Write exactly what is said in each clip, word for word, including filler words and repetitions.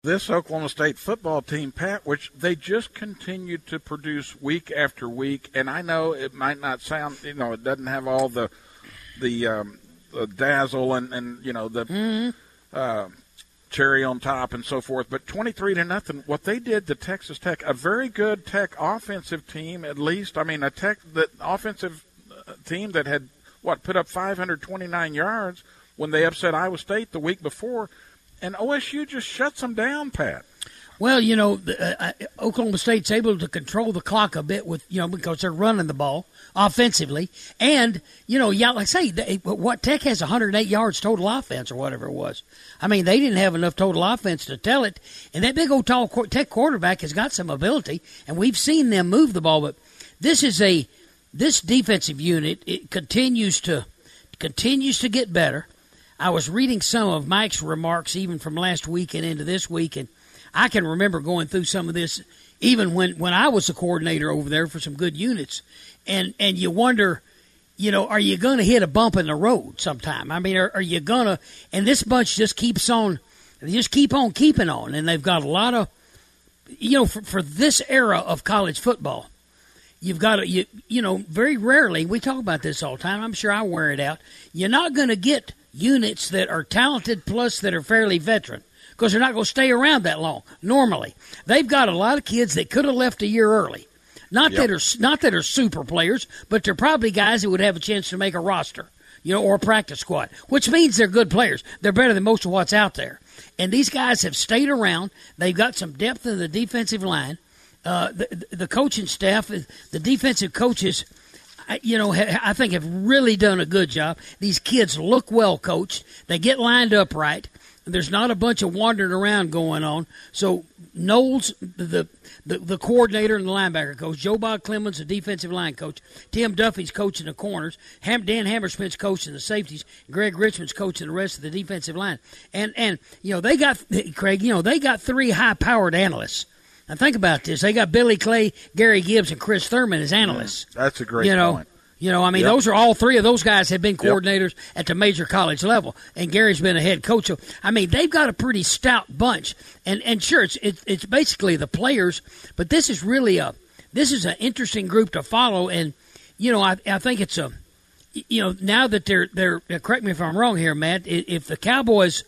this Oklahoma State football team, Pat, which they just continue to produce week after week. And I know it might not sound, you know, it doesn't have all the the, um, the dazzle and, and, you know, the mm-hmm. uh, cherry on top and so forth. But twenty-three to nothing, what they did to Texas Tech, a very good Tech offensive team at least. I mean, a Tech that offensive team that had, what, put up five hundred twenty-nine yards when they upset Iowa State the week before. And O S U just shuts them down, Pat. Well, you know, the, uh, Oklahoma State's able to control the clock a bit with, you know, because they're running the ball offensively. And, you know, yeah, like I say, they, what Tech has one hundred eight yards total offense or whatever it was. I mean, they didn't have enough total offense to tell it. And that big old tall Tech quarterback has got some ability, and we've seen them move the ball. But this is a this defensive unit. It continues to continues to get better. I was reading some of Mike's remarks even from last week and into this week, and I can remember going through some of this even when, when I was a coordinator over there for some good units. And and you wonder, you know, are you going to hit a bump in the road sometime? I mean, are, are you going to – and this bunch just keeps on – they just keep on keeping on, and they've got a lot of – you know, for, for this era of college football, you've got to – you you know, very rarely – we talk about this all the time. I'm sure I wear it out. You're not going to get – units that are talented plus that are fairly veteran because they're not going to stay around that long normally. They've got a lot of kids that could have left a year early. Not yep. that are not that are super players, but they're probably guys that would have a chance to make a roster, you know, or a practice squad, which means they're good players. They're better than most of what's out there. And these guys have stayed around. They've got some depth in the defensive line. Uh, the, the coaching staff, the defensive coaches, you know, I think have really done a good job. These kids look well coached. They get lined up right. There's not a bunch of wandering around going on. So Knowles, the the, the coordinator and the linebacker coach, Joe Bob Clemens, the defensive line coach, Tim Duffy's coaching the corners, Ham, Dan Hammersmith's coaching the safeties, Greg Richmond's coaching the rest of the defensive line. And, and you know, they got, Craig, you know, they got three high-powered analysts. Now, think about this. They got Billy Clay, Gary Gibbs, and Chris Thurman as analysts. Mm, that's a great you know, point. You know, I mean, yep. those are all three of those guys have been coordinators yep. at the major college level, and Gary's been a head coach. So, I mean, they've got a pretty stout bunch. And and sure, it's it, it's basically the players, but this is really a this is an interesting group to follow. And you know, I I think it's a you know now that they're they're correct me if I'm wrong here, Matt. If the Cowboys,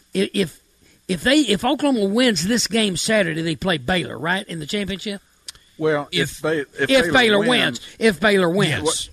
if If they if Oklahoma wins this game Saturday, they play Baylor, right, in the championship? Well, if if, ba- if, if Baylor, Baylor wins, wins, if Baylor wins, well,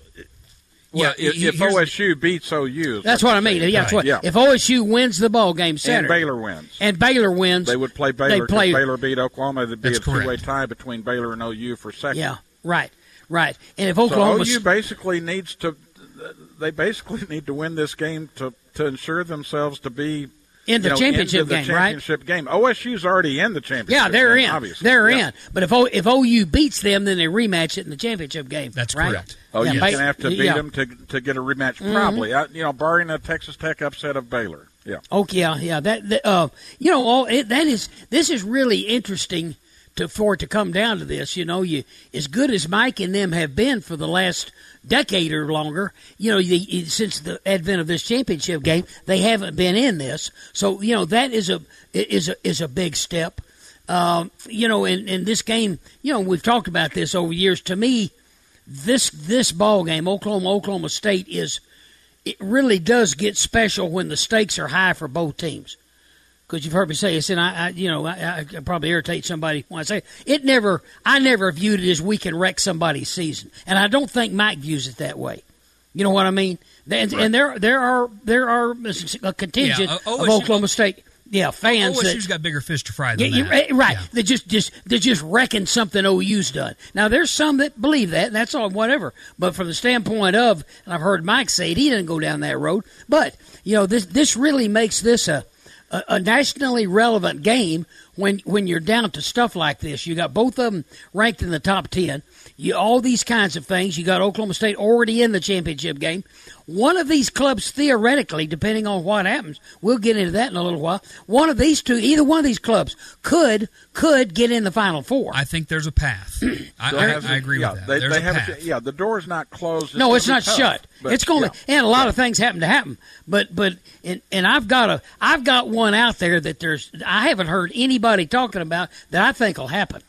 well yeah, if, if O S U beats O U, that's what I mean. Yeah, that's what. Yeah. If O S U wins the ball game Saturday, and Baylor wins, and Baylor wins, they would play Baylor. They play, Baylor beat Oklahoma. It'd be that's a correct. two-way tie between Baylor and O U for second. Yeah, right, right. And if Oklahoma, so O U basically needs to, they basically need to win this game to to ensure themselves to be. In the you know, championship the game, championship right? game. O S U's already in the championship yeah, they're game, in. Obviously. They're yeah. in. But if o, if O U beats them, then they rematch it in the championship game. That's right? correct. Oh, yeah, you're ba- going to have to beat yeah. them to to get a rematch, Mm-hmm. probably. I, you know, barring a Texas Tech upset of Baylor. Yeah. Okay. Yeah. Yeah. That. that uh. You know. All it, that is. This is really interesting to for it to come down to this. You know. You as good as Mike and them have been for the last decade or longer, you know, the, since the advent of this championship game, they haven't been in this. So, you know, that is a is a is a big step. Um, you know, in, in this game, you know, we've talked about this over years. To me, this this ball game, Oklahoma Oklahoma State, is it really does get special when the stakes are high for both teams. Because you've heard me say this, and I, I you know, I, I probably irritate somebody when I say it. it. Never, I never viewed it as we can wreck somebody's season, and I don't think Mike views it that way. You know what I mean? And, right. and there, there are, there are a contingent yeah, uh, of Oklahoma State, yeah, fans. O S U's that, got bigger fish to fry than yeah, that. Right? Yeah. They just, just, they're just wrecking something O U's done. Now, there's some that believe that. And that's all, whatever. But from the standpoint of, and I've heard Mike say it, he didn't go down that road. But you know, this, this really makes this a. A, a nationally relevant game when when you're down to stuff like this. You got both of them ranked in the top ten. You all these kinds of things. You got Oklahoma State already in the championship game. one of these clubs, theoretically, depending on what happens, we'll get into that in a little while. One of these two, either one of these clubs, could could get in the Final Four. I think there's a path. I, I, I agree yeah, with that. They, there's they a have path. A, yeah, the door's not closed. It's no, it's not tough, shut. But, it's going yeah. to, and a lot of things happen to happen. But but and, and I've got a I've got one out there that there's I haven't heard anybody talking about that I think will happen.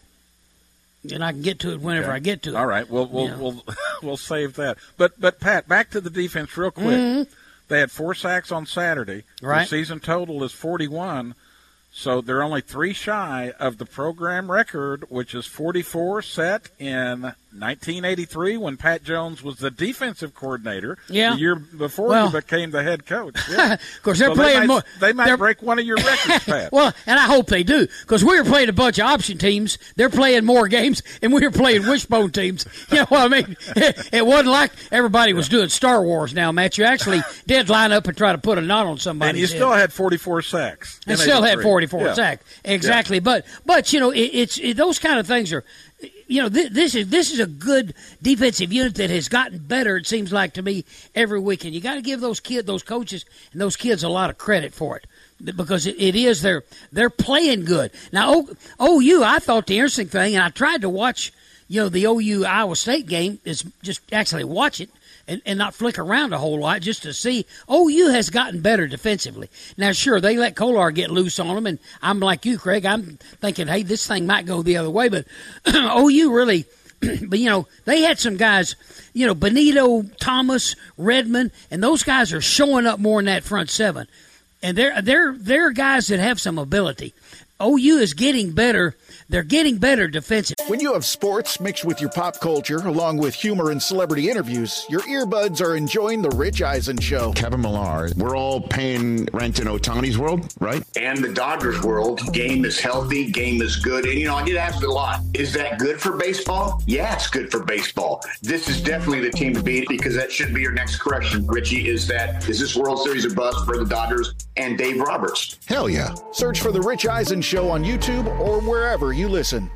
And I can get to it whenever Okay. I get to it. All right, we'll we'll Yeah. we'll we'll save that. But but Pat, back to the defense real quick. Mm-hmm. They had four sacks on Saturday. Right. The season total is forty-one, so they're only three shy of the program record, which is forty-four, set in nineteen eighty-three when Pat Jones was the defensive coordinator. Yeah. The year before Well- he became the head coach. Yeah. Of course, they're So playing they might, more. They might they're- break one of your records, Pat. Well, and I hope they do, because we were playing a bunch of option teams. They're playing more games, and we were playing wishbone teams. You know what I mean? It, it wasn't like everybody was doing Star Wars now, Matt. You actually did line up and try to put a knot on somebody. and you still had forty-four sacks. in and still had eighty-three. forty-four Yeah. sacks. Exactly. But, but you know, it, it's it, those kind of things are, you know, th- this is this is a good defensive unit that has gotten better, it seems like to me, every week. And you got to give those kids, those coaches, and those kids a lot of credit for it. Because it, it is, they're, they're playing good. Now, o, OU, I thought the interesting thing, and I tried to watch, you know, the O U Iowa State game, is just actually watch it. And, and not flick around a whole lot just to see. O U has gotten better defensively. Now, sure, they let Kolar get loose on them, and I'm like you, Craig. I'm thinking, hey, this thing might go the other way. But O U really, but, you know, they had some guys, you know, Benito, Thomas, Redmond, and those guys are showing up more in that front seven. And they're, they're, they're guys that have some ability. O U is getting better. They're getting better defensively. When you have sports mixed with your pop culture, along with humor and celebrity interviews, your earbuds are enjoying The Rich Eisen Show. Kevin Millar, we're all paying rent in Ohtani's world, right? And the Dodgers world, game is healthy, game is good. And, you know, I get asked a lot, is that good for baseball? Yeah, it's good for baseball. This is definitely the team to beat, because that should be your next correction, Richie, is that, is this World Series a bust for the Dodgers and Dave Roberts? Hell yeah. Search for The Rich Eisen Show on YouTube or wherever you listen.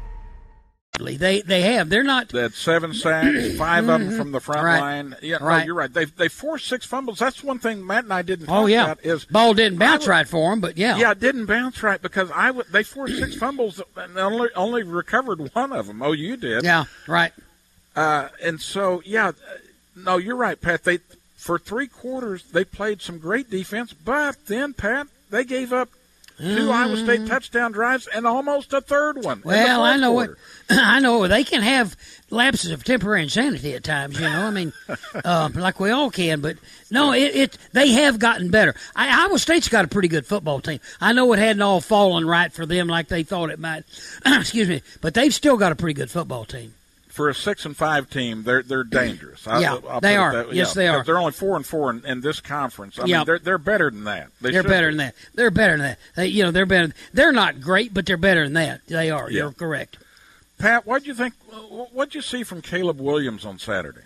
They they have. They're not. They had seven sacks, five of them from the front Right. line. Yeah, no, Right. you're right. They they forced six fumbles. That's one thing Matt and I didn't talk Oh yeah, about is ball didn't bounce I would- right for them, but yeah, Yeah, it didn't bounce right because I w- they forced six fumbles and only only recovered one of them. Oh, you did. yeah, right. Uh, and so yeah, uh, no, you're right, Pat. They for three quarters they played some great defense, but then Pat they gave up two Iowa State touchdown drives and almost a third one. in the Well, I fourth know quarter. what I know. They can have lapses of temporary insanity at times. You know, I mean, um, like we all can. But no, it, it they have gotten better. I, Iowa State's got a pretty good football team. I know it hadn't all fallen right for them like they thought it might. Excuse me, but they've still got a pretty good football team. For a six and five team, they're they're dangerous. I, Yeah, I'll they put it are. that way. Yes, Yeah, they because are. They're only four and four in, in this conference. I Yeah. mean, they're they're better than that. They They're should better be. than that. They're better than that. They, you know, they're better. They're not great, but they're better than that. They are. Yeah. You're correct. Pat, what would you think? What did you see from Caleb Williams on Saturday?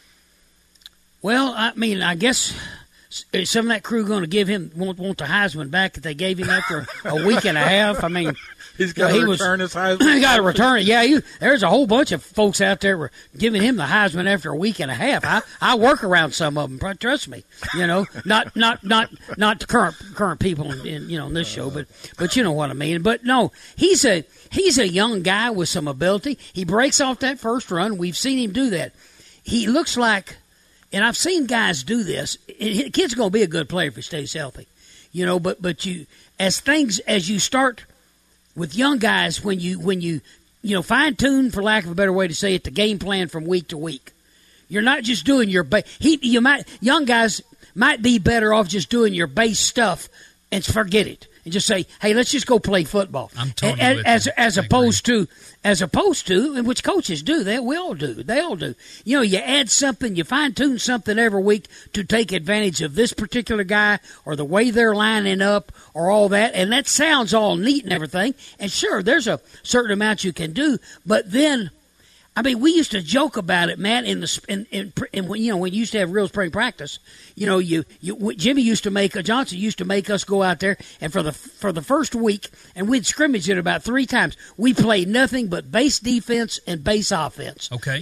Well, I mean, I guess is some of that crew going to give him want, want the Heisman back that they gave him after a week and a half. I mean, He's got he to was- return his he Heisman. got to return it. Yeah, you, there's a whole bunch of folks out there were giving him the Heisman after a week and a half. I, I work around some of them. Trust me. You know, not not not not the current current people in, in you know in this show, but but you know what I mean. But no, he's a he's a young guy with some ability. He breaks off that first run. We've seen him do that. He looks like, and I've seen guys do this. The kid's going to be a good player if he stays healthy. You know, but but you as things as you start. With young guys, when you when you you know fine tune, for lack of a better way to say it, the game plan from week to week, you're not just doing your ba- he you might young guys might be better off just doing your base stuff and forget it and just say, hey, let's just go play football. I'm totally as with as, you. as I opposed to as opposed to, and which coaches do that, we all do, they all do. You know, you add something, you fine tune something every week to take advantage of this particular guy or the way they're lining up or all that, and that sounds all neat and everything. And sure, there's a certain amount you can do, but then. I mean, we used to joke about it, Matt. In the in, in, in when you know when you used to have real spring practice, you know, you, you Jimmy used to make uh, Johnson used to make us go out there, and for the for the first week, and we'd scrimmage it about three times. We played nothing but base defense and base offense. Okay.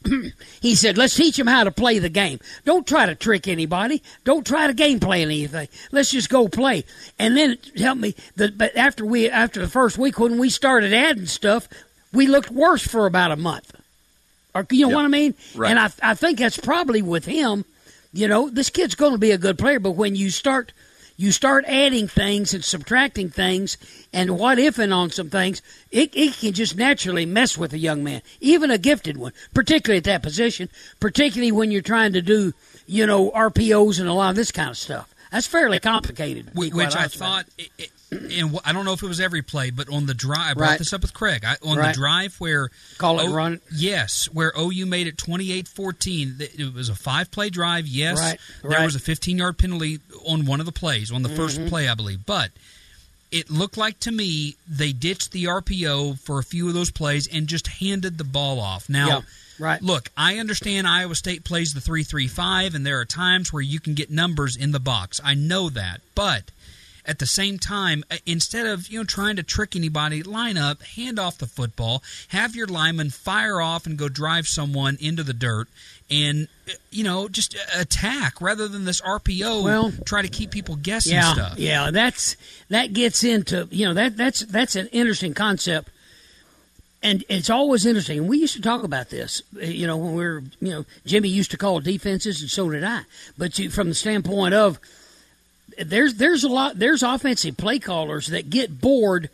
he said, let's teach them how to play the game. Don't try to trick anybody. Don't try to game plan anything. Let's just go play. And then help me. The, but after we after the first week, when we started adding stuff, we looked worse for about a month. Or you know yep. what I mean? Right. And I I think that's probably with him. You know, this kid's going to be a good player, but when you start you start adding things and subtracting things and what ifing on some things, it, it can just naturally mess with a young man, even a gifted one, particularly at that position, particularly when you're trying to do, you know, R P Os and a lot of this kind of stuff. That's fairly complicated. Which I thought, it, it, and I don't know if it was every play, but on the drive, I brought right. this up with Craig, I, on right. the drive where call it o, run. Yes, where O U made it twenty-eight fourteen. It was a five-play drive. Yes, right. there right. was a fifteen-yard penalty on one of the plays, on the mm-hmm. first play, I believe. But it looked like to me they ditched the R P O for a few of those plays and just handed the ball off. Now. Yeah. Right. Look, I understand Iowa State plays the three three five, and there are times where you can get numbers in the box. I know that. But at the same time, instead of you know trying to trick anybody, line up, hand off the football, have your lineman fire off and go drive someone into the dirt, and you know just attack rather than this R P O. Well, try to keep people guessing yeah, stuff. Yeah, that's that gets into you know that that's that's an interesting concept. And it's always interesting. And we used to talk about this, you know, when we were, you know, Jimmy used to call defenses, and so did I. But you, from the standpoint of, there's there's a lot, there's offensive play callers that get bored,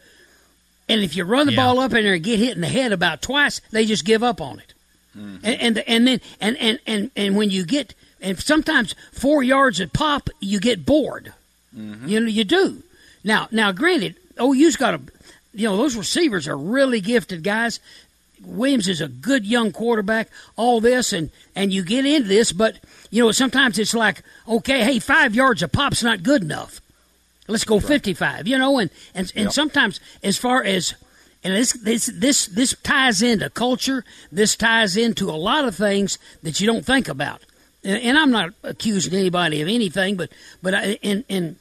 and if you run the yeah. ball up in there and get hit in the head about twice, they just give up on it. Mm-hmm. And, and and then and, and, and, and when you get, and sometimes four yards at pop, you get bored. Mm-hmm. You know, you do. Now, now, granted, O U's got a. You know, those receivers are really gifted guys. Williams is a good young quarterback, all this, and, and you get into this, but, you know, sometimes it's like, okay, hey, five yards a pop's not good enough. Let's go right. fifty-five, you know, and, and, and yep. sometimes as far as, and this, this, this, this ties into culture, this ties into a lot of things that you don't think about. And, and I'm not accusing anybody of anything, but, but, I, and, and,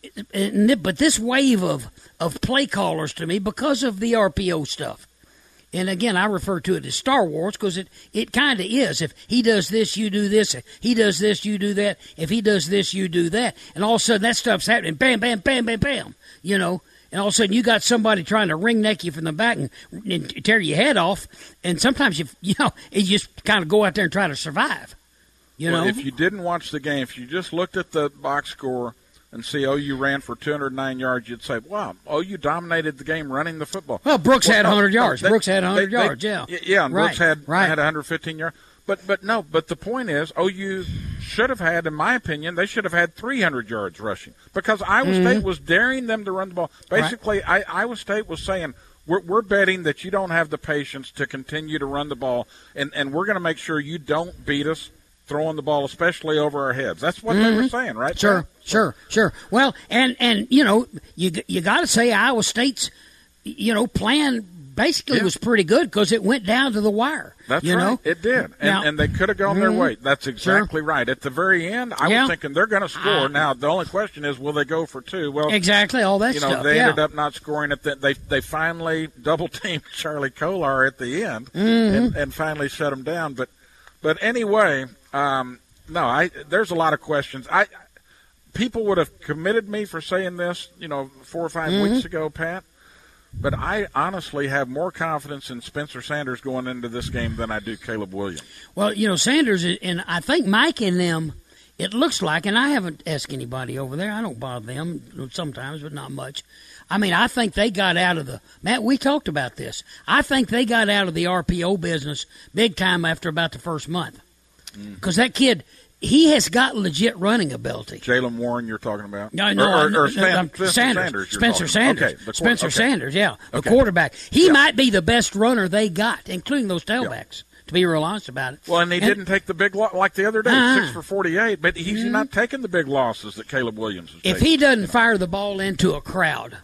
and, but this wave of, of play callers to me because of the R P O stuff. And again, I refer to it as Star Wars because it, it kind of is. If he does this, you do this. If he does this, you do that. If he does this, you do that. And all of a sudden that stuff's happening. Bam, bam, bam, bam, bam. You know, and all of a sudden you got somebody trying to ring neck you from the back and, and tear your head off. And sometimes, you you know, you just kind of go out there and try to survive. You well, know? If you didn't watch the game, if you just looked at the box score and see O U ran for two hundred nine yards, you'd say, wow, O U dominated the game running the football. Well, Brooks well, had one hundred no, yards. They, Brooks had one hundred they, yards, they, yeah. Yeah, and right, Brooks had, right. had one hundred fifteen yards. But but no, but the point is, O U should have had, in my opinion, they should have had three hundred yards rushing because Iowa mm-hmm. State was daring them to run the ball. Basically, right. I, Iowa State was saying, we're, we're betting that you don't have the patience to continue to run the ball, and, and we're going to make sure you don't beat us throwing the ball, especially over our heads. That's what mm-hmm. they were saying, right? Sure, there? sure, sure. Well, and, and you know, you you got to say Iowa State's, you know, plan basically yeah. was pretty good because it went down to the wire. That's you right. know? It did. And, now, and they could have gone mm-hmm. their way. That's exactly sure. right. At the very end, I yeah. was thinking they're going to score. Uh, now, the only question is, will they go for two? Well, exactly, all that you know, stuff. They yeah. ended up not scoring at the, they They finally double-teamed Charlie Kolar at the end mm-hmm. and, and finally shut him down. But, but anyway, um, no, I there's a lot of questions. I People would have committed me for saying this, you know, four or five mm-hmm. weeks ago, Pat. But I honestly have more confidence in Spencer Sanders going into this game than I do Caleb Williams. Well, you know, Sanders, and I think Mike and them, it looks like, and I haven't asked anybody over there. I don't bother them sometimes, but not much. I mean, I think they got out of the – Matt, we talked about this. I think they got out of the R P O business big time after about the first month. Because mm-hmm. that kid – he has got legit running ability. Jaylen Warren, you're talking about? No, no, or, or, or no, Stan, no Spencer Sanders. Sanders. Spencer Sanders. Okay, the, Spencer okay. Sanders, yeah, the okay. quarterback. He yeah. might be the best runner they got, including those tailbacks. Yeah. To be real honest about it. Well, and he and, didn't take the big loss like the other day, uh-huh. six for forty-eight. But he's mm-hmm. not taking the big losses that Caleb Williams is If taking. he doesn't fire the ball into a crowd,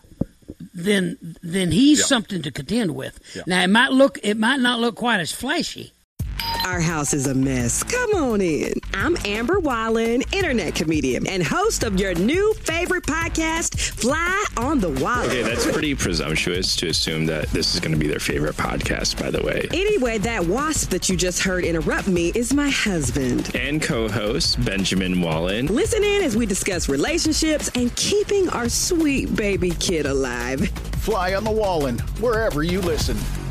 then then he's yeah. something to contend with. Yeah. Now it might look, it might not look quite as flashy. Our house is a mess. Come on in. I'm Amber Wallen, internet comedian and host of your new favorite podcast, Fly on the Wall. Okay, that's pretty presumptuous to assume that this is going to be their favorite podcast, by the way. Anyway, that wasp that you just heard interrupt me is my husband. And co-host, Benjamin Wallen. Listen in as we discuss relationships and keeping our sweet baby kid alive. Fly on the Wallen, wherever you listen.